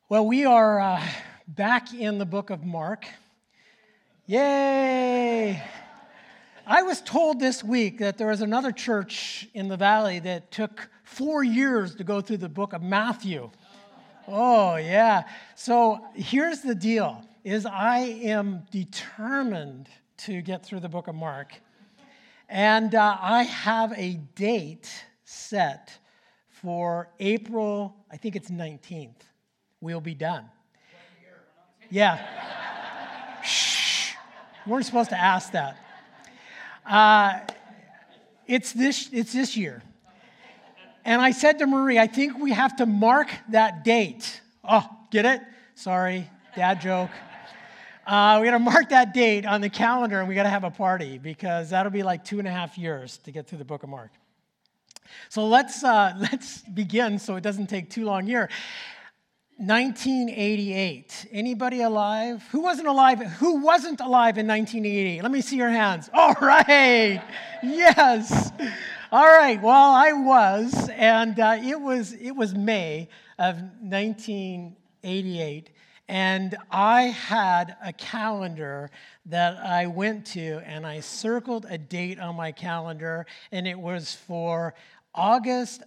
Well, we are back in the book of Mark. Yay! I was told this week that there was another church in the valley that took 4 years to go through the book of Matthew. Oh, yeah. So here's the deal, is I am determined to get through the book of Mark. And I have a date set for April, I think it's 19th. We'll be done. Yeah. Shh. You weren't supposed to ask that. It's this year. And I said to Marie, I think we have to mark that date. Oh, get it? Sorry, dad joke. We got to mark that date on the calendar, and we got to have a party because that'll be like 2.5 years to get through the book of Mark. So let's begin so it doesn't take too long here. 1988. Anybody alive? Who wasn't alive? Who wasn't alive in 1988? Let me see your hands. All right. Yes. All right. Well, I was, and it was May of 1988, and I had a calendar that I went to, and I circled a date on my calendar, and it was for August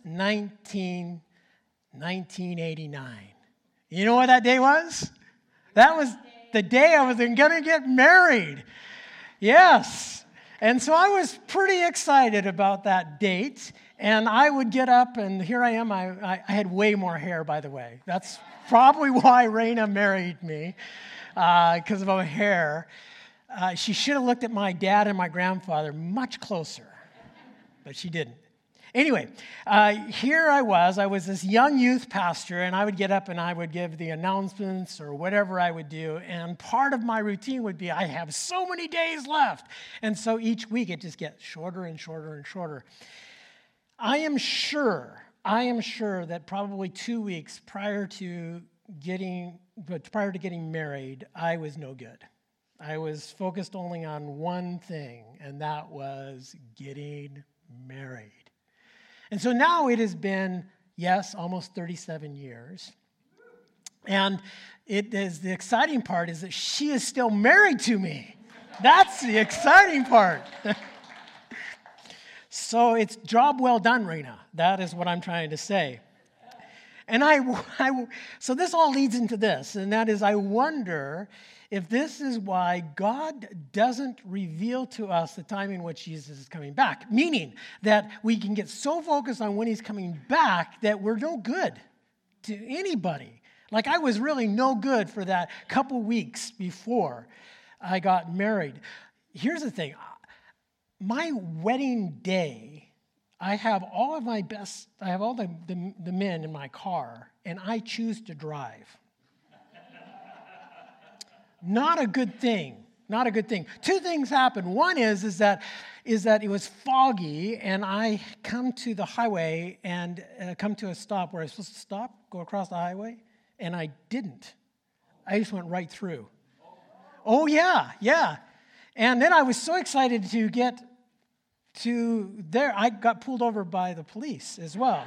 1989. You know what that day was? That was the day I was going to get married. Yes. And so I was pretty excited about that date. And I would get up, and here I am. I had way more hair, by the way. That's probably why Raina married me, because of my hair. She should have looked at my dad and my grandfather much closer, but she didn't. Anyway, here I was this young youth pastor, and I would get up and I would give the announcements or whatever I would do, and part of my routine would be, I have so many days left. And so each week it just gets shorter and shorter and shorter. I am sure that probably 2 weeks prior to getting married, I was no good. I was focused only on one thing, and that was getting married. And so now it has been, yes, almost 37 years. And the exciting part is that she is still married to me. That's the exciting part. So it's job well done, Raina. That is what I'm trying to say. And so this all leads into this, and that is I wonder if this is why God doesn't reveal to us the time in which Jesus is coming back, meaning that we can get so focused on when he's coming back that we're no good to anybody. Like I was really no good for that couple weeks before I got married. Here's the thing. My wedding day, I have all the men in my car, and I choose to drive. Not a good thing. Not a good thing. Two things happened. One is that it was foggy, and I come to the highway and come to a stop where I was supposed to stop, go across the highway, and I didn't. I just went right through. Oh, yeah. And then I was so excited to get to there. I got pulled over by the police as well.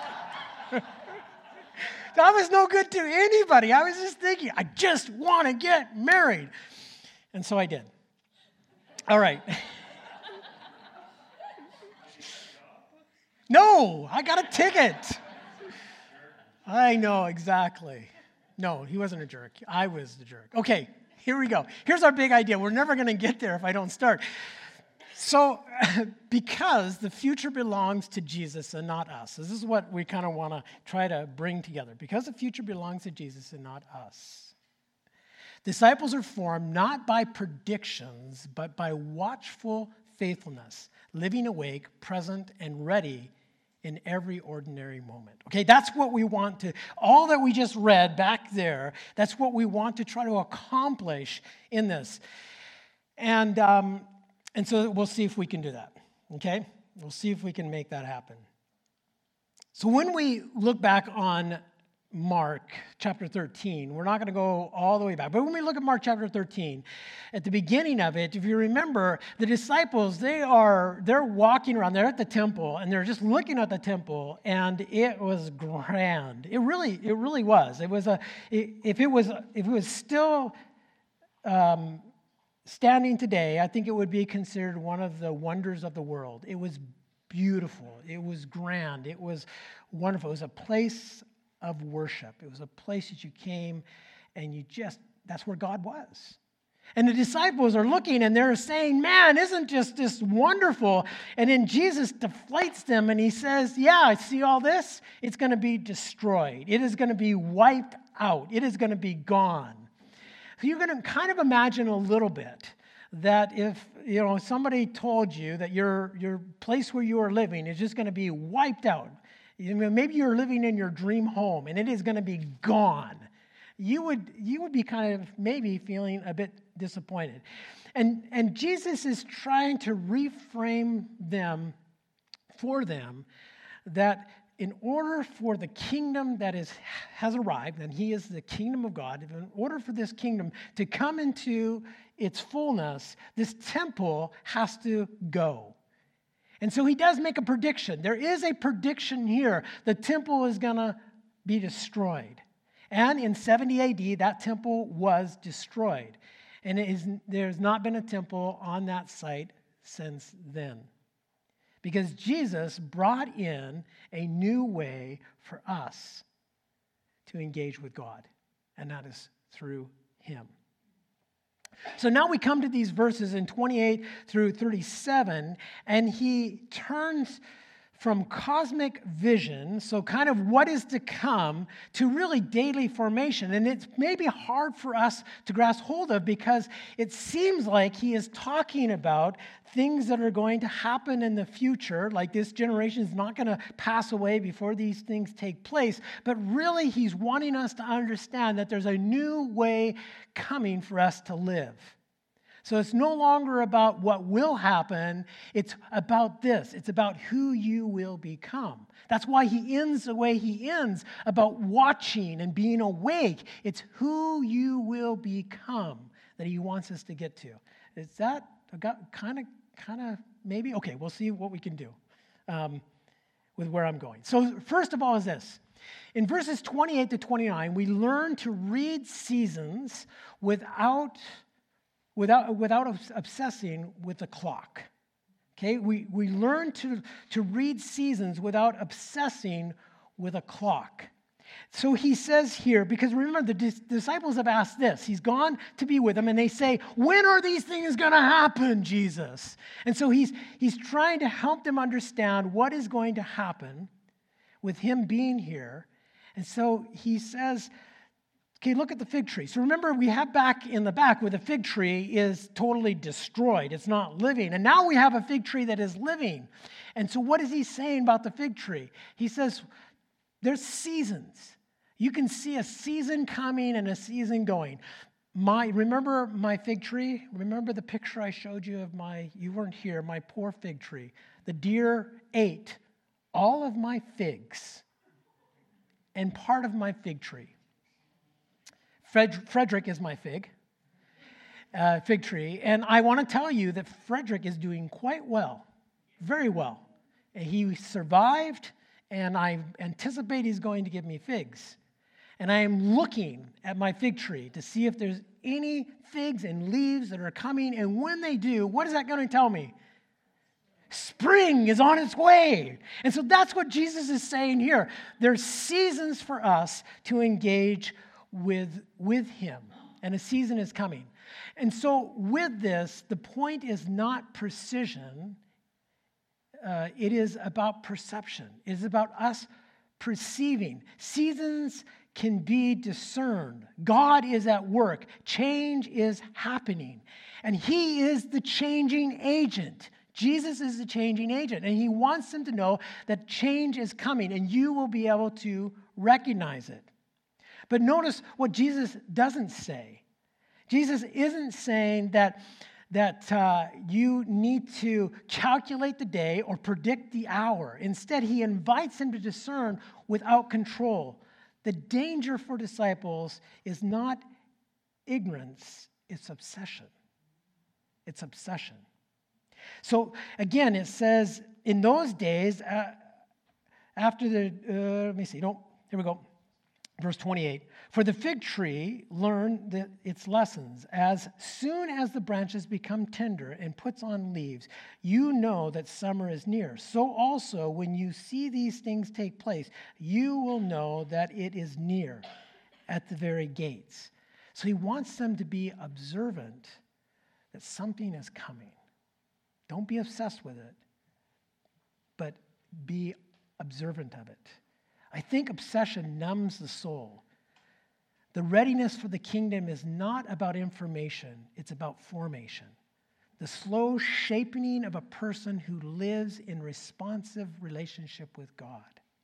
I was no good to anybody. I was just thinking, I just want to get married. And so I did. All right. No, I got a ticket. I know, exactly. No, he wasn't a jerk. I was the jerk. Okay, here we go. Here's our big idea. We're never going to get there if I don't start. So, because the future belongs to Jesus and not us. This is what we kind of want to try to bring together. Because the future belongs to Jesus and not us. Disciples are formed not by predictions, but by watchful faithfulness, living awake, present, and ready in every ordinary moment. Okay, that's what we want to, all that we just read back there, that's what we want to try to accomplish in this. And so we'll see if we can do that, okay? We'll see if we can make that happen. So when we look back on Mark chapter 13. We're not going to go all the way back. But when we look at Mark chapter 13, at the beginning of it, if you remember, the disciples, they're walking around. They're at the temple, and they're just looking at the temple, and it was grand. It really was. It was if it was still standing today, I think it would be considered one of the wonders of the world. It was beautiful. It was grand. It was wonderful. It was a place of worship. It was a place that you came and that's where God was. And the disciples are looking and they're saying, man, isn't just this wonderful? And then Jesus deflates them and he says, yeah, I see all this. It's going to be destroyed. It is going to be wiped out. It is going to be gone. So you're going to kind of imagine a little bit that if somebody told you that your place where you are living is just going to be wiped out. Maybe you're living in your dream home and it is going to be gone. You would be kind of maybe feeling a bit disappointed. And Jesus is trying to reframe them for them that in order for the kingdom that has arrived, and he is the kingdom of God, in order for this kingdom to come into its fullness, this temple has to go. And so he does make a prediction. There is a prediction here. The temple is going to be destroyed. And in 70 AD, that temple was destroyed. And there's not been a temple on that site since then. Because Jesus brought in a new way for us to engage with God. And that is through him. So now we come to these verses in 28 through 37, and he turns from cosmic vision, so kind of what is to come, to really daily formation. And it's maybe hard for us to grasp hold of because it seems like he is talking about things that are going to happen in the future, like this generation is not going to pass away before these things take place. But really, he's wanting us to understand that there's a new way coming for us to live. So it's no longer about what will happen. It's about this. It's about who you will become. That's why he ends the way he ends, about watching and being awake. It's who you will become that he wants us to get to. Is that kind of maybe? Okay, we'll see what we can do with where I'm going. So first of all is this. In verses 28 to 29, we learn to read seasons without obsessing with the clock. Okay, we learn to read seasons without obsessing with a clock. So he says here, because remember, the disciples have asked this. He's gone to be with them, and they say, when are these things going to happen, Jesus? And so he's trying to help them understand what is going to happen with him being here. And so he says, okay, look at the fig tree. So remember, we have back in the back where the fig tree is totally destroyed. It's not living. And now we have a fig tree that is living. And so what is he saying about the fig tree? He says, there's seasons. You can see a season coming and a season going. Remember my fig tree? Remember the picture I showed you of you weren't here, my poor fig tree. The deer ate all of my figs and part of my fig tree. Frederick is my fig tree, and I want to tell you that Frederick is doing quite well, very well. He survived, and I anticipate he's going to give me figs. And I am looking at my fig tree to see if there's any figs and leaves that are coming, and when they do, what is that going to tell me? Spring is on its way. And so that's what Jesus is saying here. There's seasons for us to engage with him, and a season is coming. And so with this, the point is not precision. It is about perception. It is about us perceiving. Seasons can be discerned. God is at work. Change is happening. And he is the changing agent. Jesus is the changing agent. And he wants them to know that change is coming, and you will be able to recognize it. But notice what Jesus doesn't say. Jesus isn't saying that you need to calculate the day or predict the hour. Instead, he invites him to discern without control The danger for disciples is not ignorance, it's obsession. It's obsession. So again, it says, in those days, after the, here we go. Verse 28, for the fig tree learned its lessons. As soon as the branches become tender and puts on leaves, you know that summer is near. So also, when you see these things take place, you will know that it is near, at the very gates. So he wants them to be observant that something is coming. Don't be obsessed with it, but be observant of it. I think obsession numbs the soul. The readiness for the kingdom is not about information, it's about formation. The slow shaping of a person who lives in responsive relationship with God.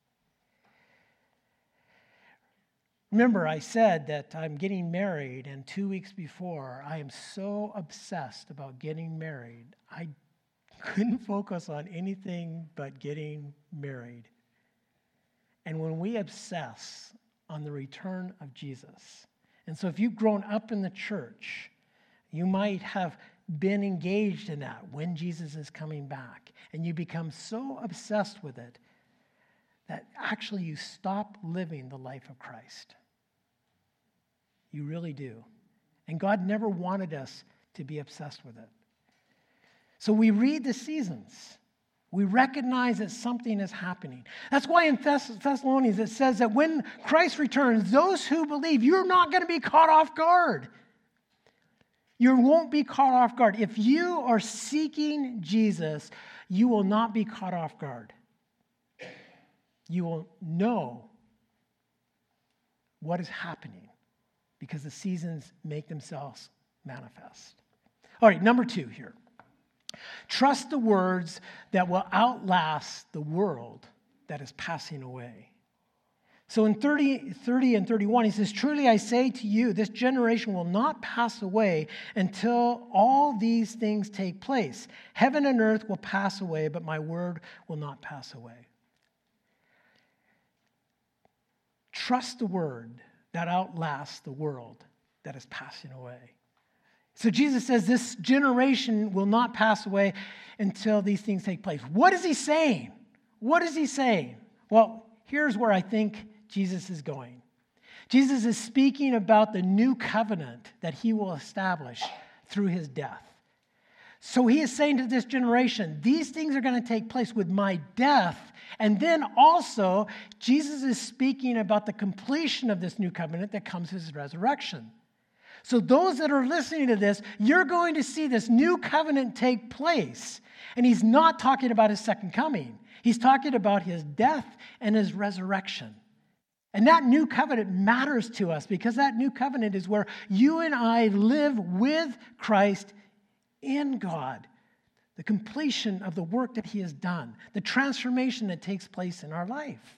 Remember, I said that I'm getting married, and 2 weeks before, I am so obsessed about getting married, I couldn't focus on anything but getting married. And when we obsess on the return of Jesus, and so if you've grown up in the church, you might have been engaged in that when Jesus is coming back, and you become so obsessed with it that actually you stop living the life of Christ. You really do. And God never wanted us to be obsessed with it. So we read the seasons. We recognize that something is happening. That's why in Thessalonians it says that when Christ returns, those who believe, you're not going to be caught off guard. You won't be caught off guard. If you are seeking Jesus, you will not be caught off guard. You will know what is happening because the seasons make themselves manifest. All right, number 2 here. Trust the words that will outlast the world that is passing away. So in 30 and 31, he says, truly I say to you, this generation will not pass away until all these things take place. Heaven and earth will pass away, but my word will not pass away. Trust the word that outlasts the world that is passing away. So Jesus says this generation will not pass away until these things take place. What is he saying? What is he saying? Well, here's where I think Jesus is going. Jesus is speaking about the new covenant that he will establish through his death. So he is saying to this generation, these things are going to take place with my death. And then also, Jesus is speaking about the completion of this new covenant that comes with his resurrection. So those that are listening to this, you're going to see this new covenant take place. And he's not talking about his second coming. He's talking about his death and his resurrection. And that new covenant matters to us because that new covenant is where you and I live with Christ in God. The completion of the work that he has done. The transformation that takes place in our life.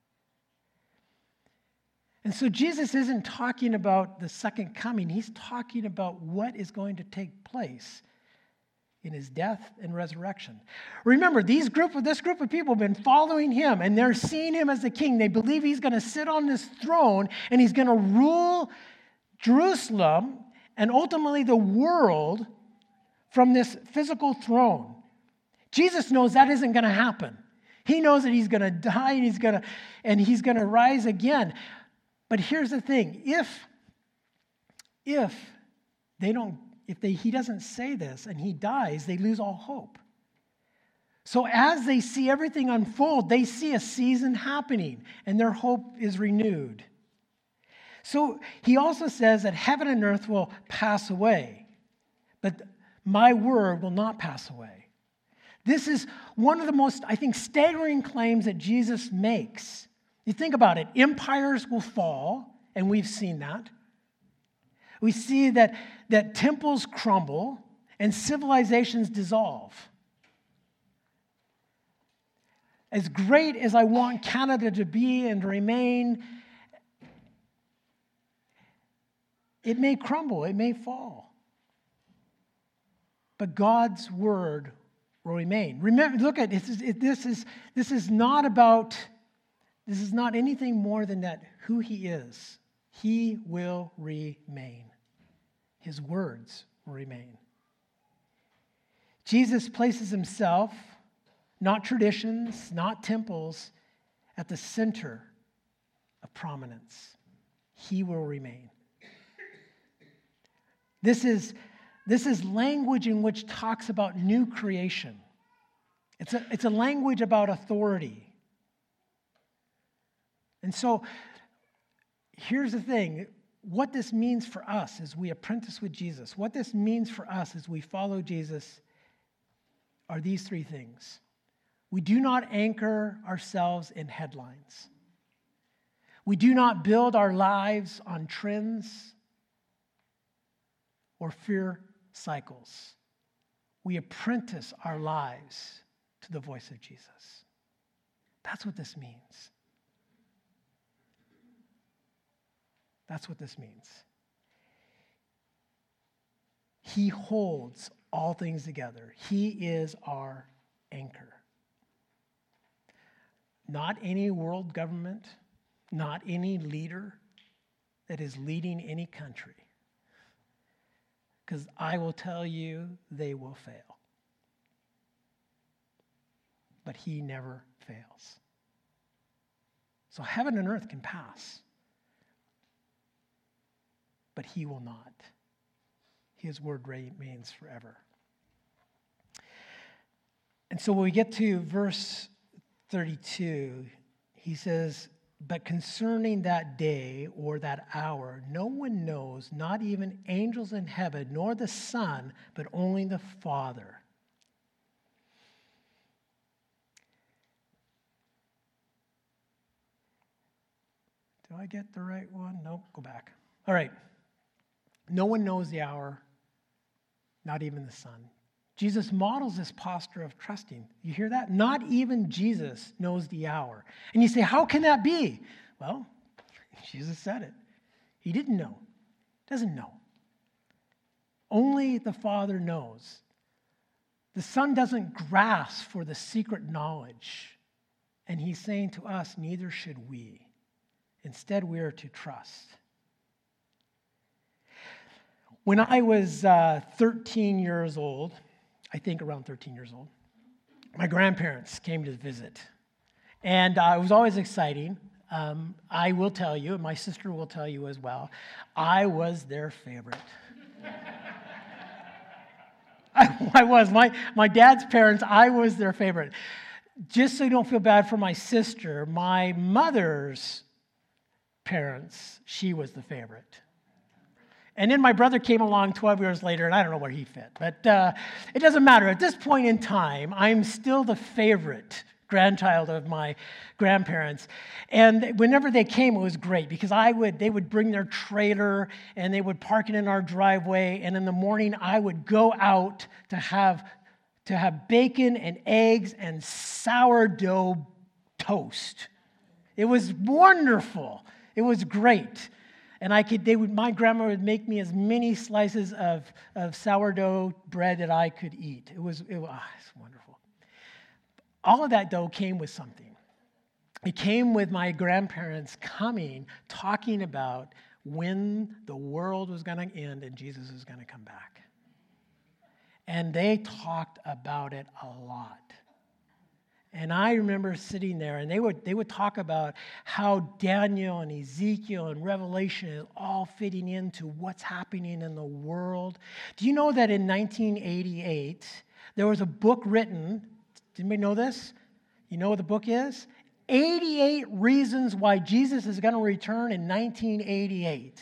And so Jesus isn't talking about the second coming. He's talking about what is going to take place in his death and resurrection. Remember, this group of people have been following him, and they're seeing him as the king. They believe he's going to sit on this throne, and he's going to rule Jerusalem and ultimately the world from this physical throne. Jesus knows that isn't going to happen. He knows that he's going to die and he's going to rise again. But here's the thing, if he doesn't say this and he dies, they lose all hope. So as they see everything unfold, they see a season happening and their hope is renewed. So he also says that heaven and earth will pass away, but my word will not pass away. This is one of the most, I think, staggering claims that Jesus makes. You think about it, empires will fall, and we've seen that. We see that temples crumble and civilizations dissolve. As great as I want Canada to be and to remain, it may crumble, it may fall. But God's word will remain. Remember, look at this is not about This is not anything more than that who he is. He will remain. His words will remain. Jesus places himself, not traditions, not temples, at the center of prominence. He will remain. This is language in which talks about new creation. It's a language about authority. And so, here's the thing. What this means for us as we apprentice with Jesus, what this means for us as we follow Jesus are these three things. We do not anchor ourselves in headlines. We do not build our lives on trends or fear cycles. We apprentice our lives to the voice of Jesus. That's what this means. That's what this means. He holds all things together. He is our anchor. Not any world government, not any leader that is leading any country. Because I will tell you, they will fail. But he never fails. So heaven and earth can pass. But he will not. His word remains forever. And so when we get to verse 32, he says, "But concerning that day or that hour, no one knows, not even angels in heaven, nor the Son, but only the Father." Do I get the right one? Nope, go back. All right. No one knows the hour, not even the Son. Jesus models this posture of trusting. You hear that? Not even Jesus knows the hour. And you say, how can that be? Well, Jesus said it. He didn't know. Doesn't know. Only the Father knows. The Son doesn't grasp for the secret knowledge. And he's saying to us, neither should we. Instead, we are to trust. When I was 13 years old, I think around 13 years old, my grandparents came to visit. And it was always exciting. I will tell you, and my sister will tell you as well, I was their favorite. I was. My dad's parents, I was their favorite. Just so you don't feel bad for my sister, my mother's parents, she was the favorite. And then my brother came along 12 years later, and I don't know where he fit. But it doesn't matter. At this point in time, I'm still the favorite grandchild of my grandparents. And whenever they came, it was great because they would bring their trailer, and they would park it in our driveway. And in the morning, I would go out to have bacon and eggs and sourdough toast. It was wonderful. It was great. And my grandma would make me as many slices of sourdough bread that I could eat. It's wonderful. All of that, though, came with something. It came with my grandparents coming, talking about when the world was going to end and Jesus was going to come back. And they talked about it a lot. And I remember sitting there, and they would talk about how Daniel and Ezekiel and Revelation is all fitting into what's happening in the world. Do you know that in 1988, there was a book written? Did anybody know this? You know what the book is? 88 Reasons Why Jesus is going to Return in 1988.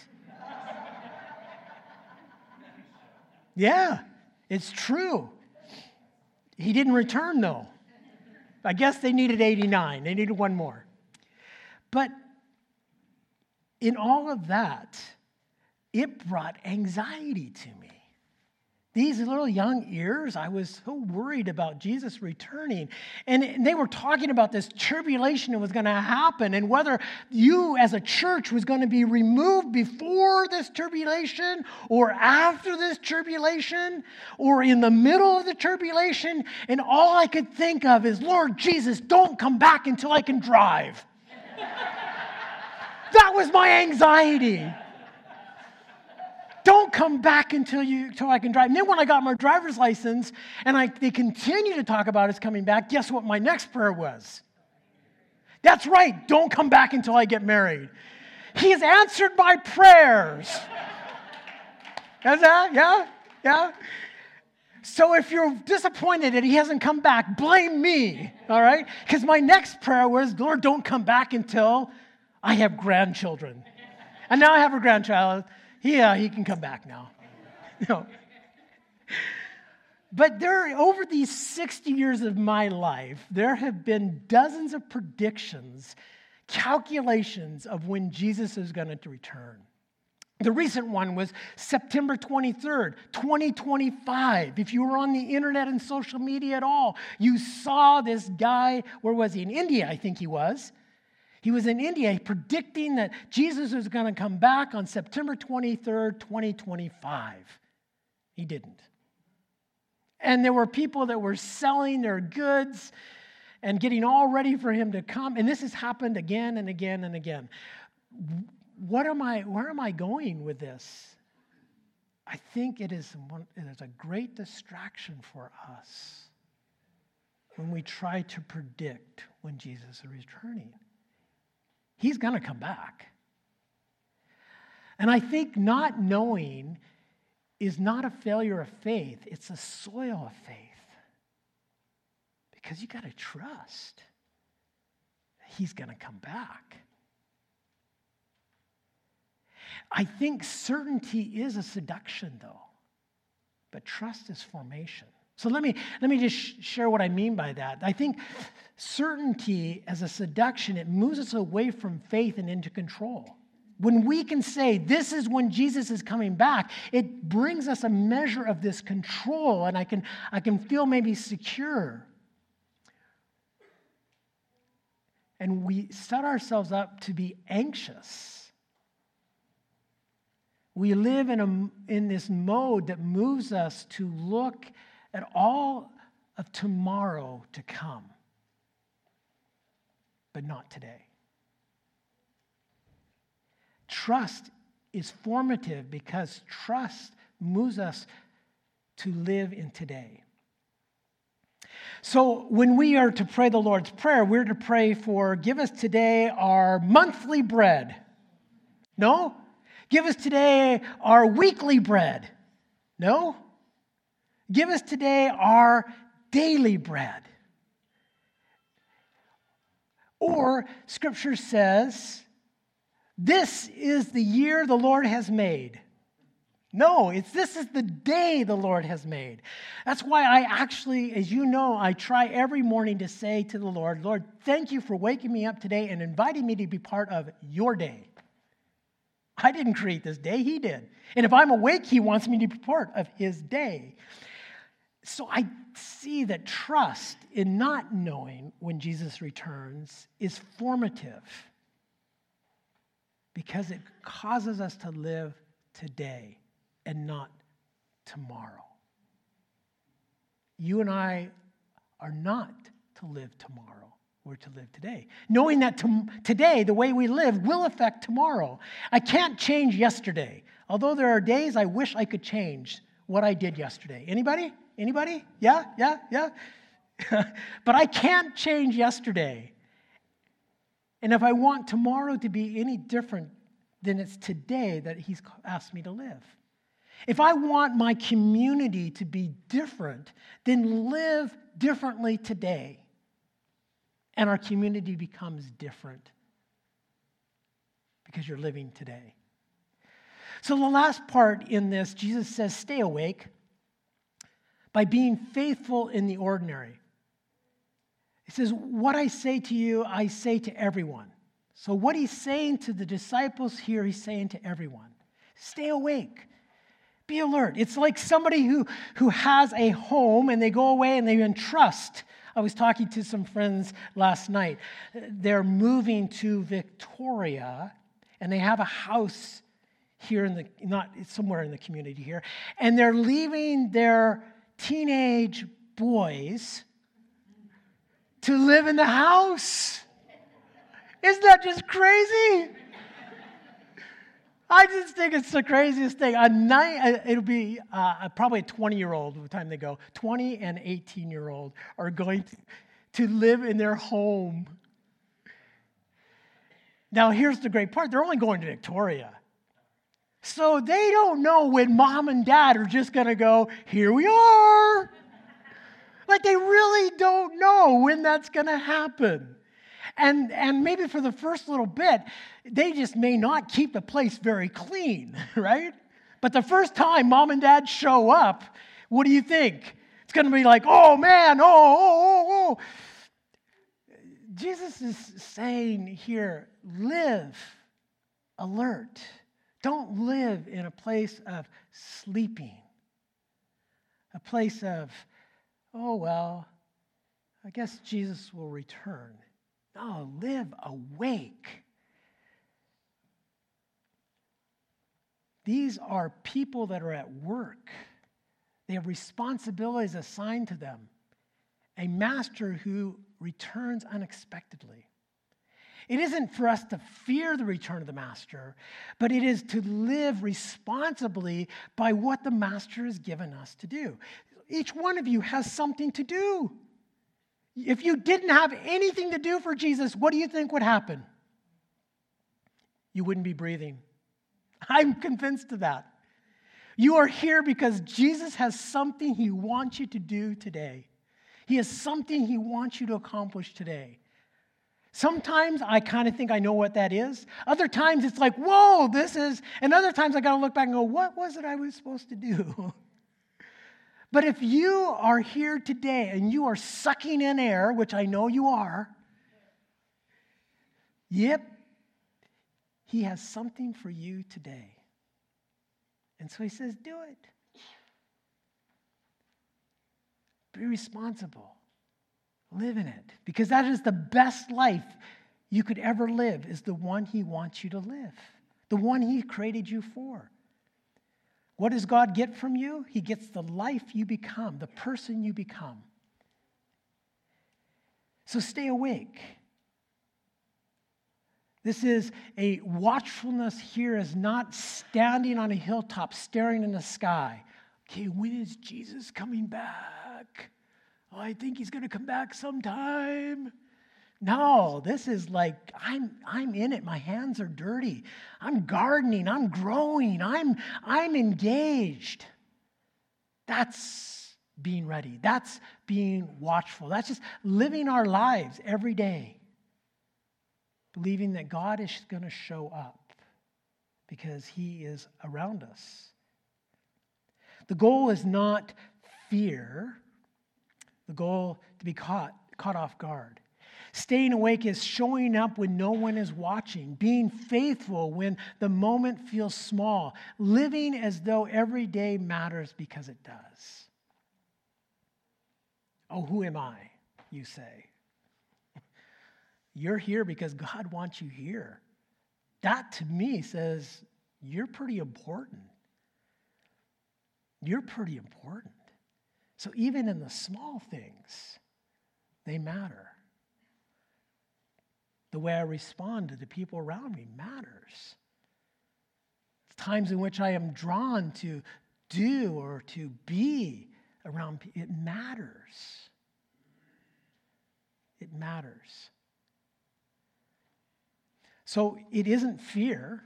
Yeah, it's true. He didn't return, though. I guess they needed 89. They needed one more. But in all of that, it brought anxiety to me. These little young ears, I was so worried about Jesus returning. And they were talking about this tribulation that was going to happen and whether you as a church was going to be removed before this tribulation or after this tribulation or in the middle of the tribulation. And all I could think of is, Lord Jesus, don't come back until I can drive. That was my anxiety. Don't come back until I can drive. And then when I got my driver's license and they continue to talk about us coming back, guess what my next prayer was? That's right, don't come back until I get married. He has answered my prayers. Is that? Yeah? Yeah? So if you're disappointed that he hasn't come back, blame me, all right? Because my next prayer was, Lord, don't come back until I have grandchildren. And now I have a grandchild. Yeah, he can come back now. No. But over these 60 years of my life, there have been dozens of predictions, calculations of when Jesus is going to return. The recent one was September 23rd, 2025. If you were on the internet and social media at all, you saw this guy, where was he? In India, I think he was. He was in India predicting that Jesus was going to come back on September 23rd, 2025. He didn't. And there were people that were selling their goods and getting all ready for him to come. And this has happened again and again and again. Where am I going with this? I think it is a great distraction for us when we try to predict when Jesus is returning. He's going to come back. And I think not knowing is not a failure of faith, it's a soil of faith. Because you got to trust that he's going to come back. I think certainty is a seduction, though, but trust is formation. So let me just share what I mean by that. I think certainty as a seduction, it moves us away from faith and into control. When we can say, this is when Jesus is coming back, it brings us a measure of this control, and I can feel maybe secure. And we set ourselves up to be anxious. We live in this mode that moves us to look at all of tomorrow to come, but not today. Trust is formative because trust moves us to live in today. So when we are to pray the Lord's Prayer, we're to pray for, give us today our monthly bread. No? Give us today our weekly bread. No? Give us today our daily bread. Or Scripture says, this is the year the Lord has made. No, this is the day the Lord has made. That's why I actually, as you know, I try every morning to say to the Lord, Lord, thank you for waking me up today and inviting me to be part of your day. I didn't create this day, he did. And if I'm awake, he wants me to be part of his day. So I see that trust in not knowing when Jesus returns is formative because it causes us to live today and not tomorrow. You and I are not to live tomorrow. We're to live today. Knowing that today, the way we live, will affect tomorrow. I can't change yesterday. Although there are days I wish I could change what I did yesterday. Anybody? Anybody? Yeah? But I can't change yesterday. And if I want tomorrow to be any different, then it's today that he's asked me to live. If I want my community to be different, then live differently today. And our community becomes different because you're living today. So the last part in this, Jesus says, stay awake by being faithful in the ordinary. He says, what I say to you, I say to everyone. So what he's saying to the disciples here, he's saying to everyone. Stay awake. Be alert. It's like somebody who has a home and they go away and they entrust. I was talking to some friends last night. They're moving to Victoria and they have a house here not somewhere in the community here. And they're leaving their teenage boys to live in the house. Isn't that just crazy? I just think it's the craziest thing. It'll be probably a 20-year-old by the time they go. 20 and 18-year-old are going to live in their home. Now, here's the great part. They're only going to Victoria. So they don't know when mom and dad are just going to go, here we are. Like, they really don't know when that's going to happen. And maybe for the first little bit, they just may not keep the place very clean, right? But the first time mom and dad show up, what do you think? It's going to be like, oh, man, oh. Jesus is saying here, live alert. Don't live in a place of sleeping, a place of, oh, well, I guess Jesus will return. No, live awake. These are people that are at work. They have responsibilities assigned to them. A master who returns unexpectedly. It isn't for us to fear the return of the master, but it is to live responsibly by what the master has given us to do. Each one of you has something to do. If you didn't have anything to do for Jesus, what do you think would happen? You wouldn't be breathing. I'm convinced of that. You are here because Jesus has something he wants you to do today. He has something he wants you to accomplish today. Sometimes I kind of think I know what that is. Other times it's like, whoa, this is, and other times I got to look back and go, what was it I was supposed to do? But if you are here today and you are sucking in air, which I know you are, yep, he has something for you today. And so he says, do it. Be responsible. Live in it. Because that is the best life you could ever live, is the one he wants you to live. The one he created you for. What does God get from you? He gets the life you become, the person you become. So stay awake. This is a watchfulness here, is not standing on a hilltop staring in the sky. Okay, when is Jesus coming back? Oh, I think he's going to come back sometime. No, this is like, I'm in it. My hands are dirty. I'm gardening. I'm growing. I'm engaged. That's being ready. That's being watchful. That's just living our lives every day, believing that God is going to show up because he is around us. The goal is not fear. The goal to be caught off guard. Staying awake is showing up when no one is watching, being faithful when the moment feels small, living as though every day matters because it does. Oh, who am I, you say? You're here because God wants you here. That to me says you're pretty important. You're pretty important. So even in the small things, they matter. The way I respond to the people around me matters. Times in which I am drawn to do or to be around people, it matters. It matters. So it isn't fear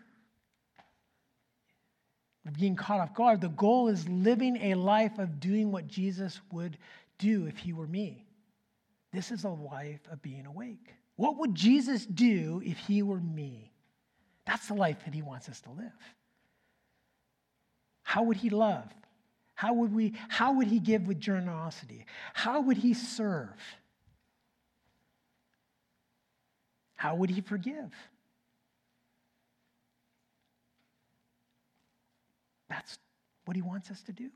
of being caught off guard. The goal is living a life of doing what Jesus would do if he were me. This is a life of being awake. What would Jesus do if he were me? That's the life that he wants us to live. How would he love? How would he give with generosity? How would he serve? How would he forgive? That's what he wants us to do.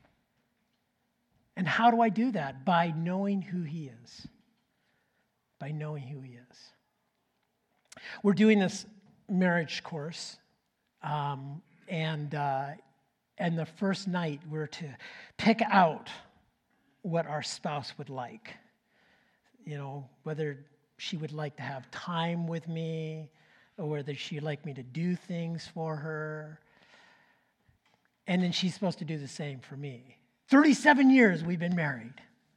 And how do I do that? By knowing who he is. By knowing who he is. We're doing this marriage course, and the first night we're to pick out what our spouse would like. You know, whether she would like to have time with me, or whether she'd like me to do things for her. And then she's supposed to do the same for me. 37 years we've been married.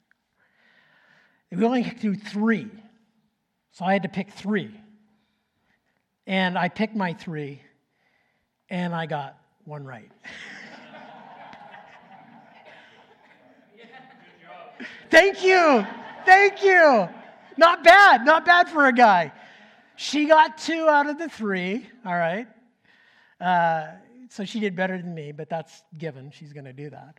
We only do 3. So I had to pick 3. And I picked my 3, and I got 1 right. Thank you. Thank you. Not bad for a guy. She got 2 out of the 3, all right? So she did better than me, but that's given. She's going to do that.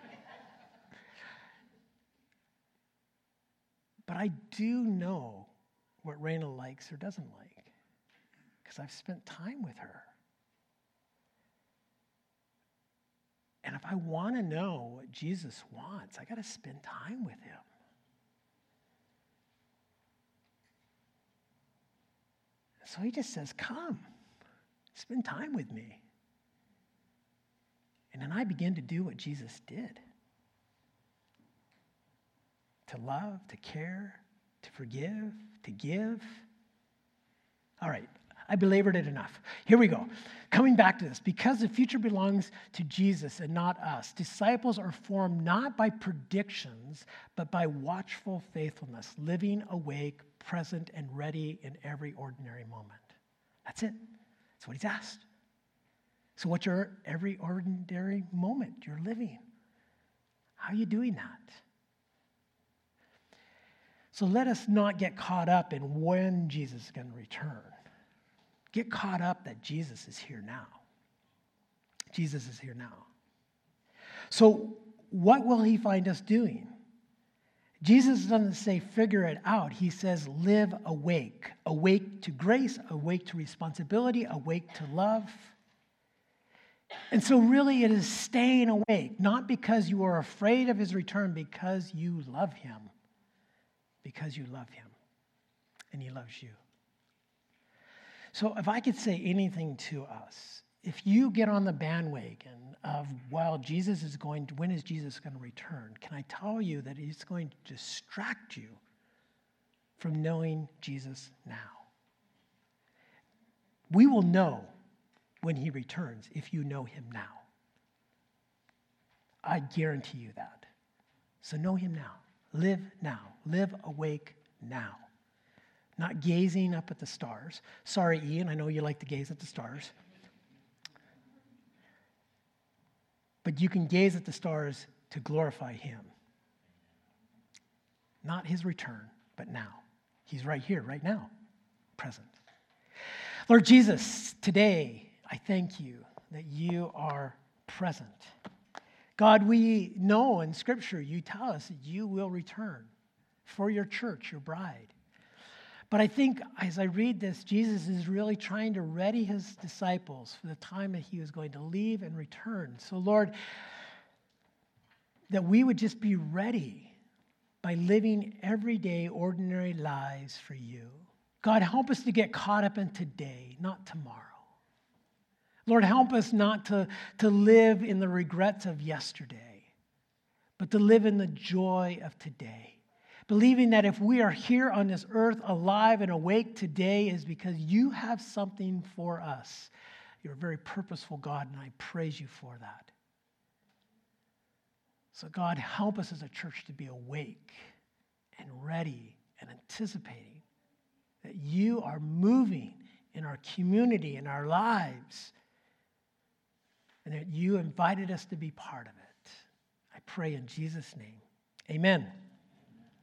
But I do know what Raina likes or doesn't like, because I've spent time with her. And if I want to know what Jesus wants, I got to spend time with him. So he just says, come, spend time with me. And then I begin to do what Jesus did. To love, to care, to forgive, to give. All right, I belabored it enough. Here we go. Coming back to this, because the future belongs to Jesus and not us, disciples are formed not by predictions, but by watchful faithfulness, living awake, present, and ready in every ordinary moment. That's it. That's what he's asked. So what's your every ordinary moment you're living? How are you doing that? So let us not get caught up in when Jesus is going to return. Get caught up that Jesus is here now. Jesus is here now. So what will he find us doing? Jesus doesn't say figure it out. He says live awake. Awake to grace, awake to responsibility, awake to love. And so really it is staying awake, not because you are afraid of his return, because you love him. Because you love him and he loves you. So if I could say anything to us, if you get on the bandwagon of, when is Jesus going to return, can I tell you that he's going to distract you from knowing Jesus now? We will know when he returns if you know him now. I guarantee you that. So know him now. Live now. Live awake now. Not gazing up at the stars. Sorry, Ian, I know you like to gaze at the stars. But you can gaze at the stars to glorify him. Not his return, but now. He's right here, right now, present. Lord Jesus, today I thank you that you are present. God, we know in Scripture you tell us that you will return for your church, your bride. But I think as I read this, Jesus is really trying to ready his disciples for the time that he was going to leave and return. So Lord, that we would just be ready by living everyday, ordinary lives for you. God, help us to get caught up in today, not tomorrow. Lord, help us not to live in the regrets of yesterday, but to live in the joy of today. Believing that if we are here on this earth alive and awake today is because you have something for us. You're a very purposeful God, and I praise you for that. So God, help us as a church to be awake and ready and anticipating that you are moving in our community, in our lives, and that you invited us to be part of it. I pray in Jesus' name. Amen.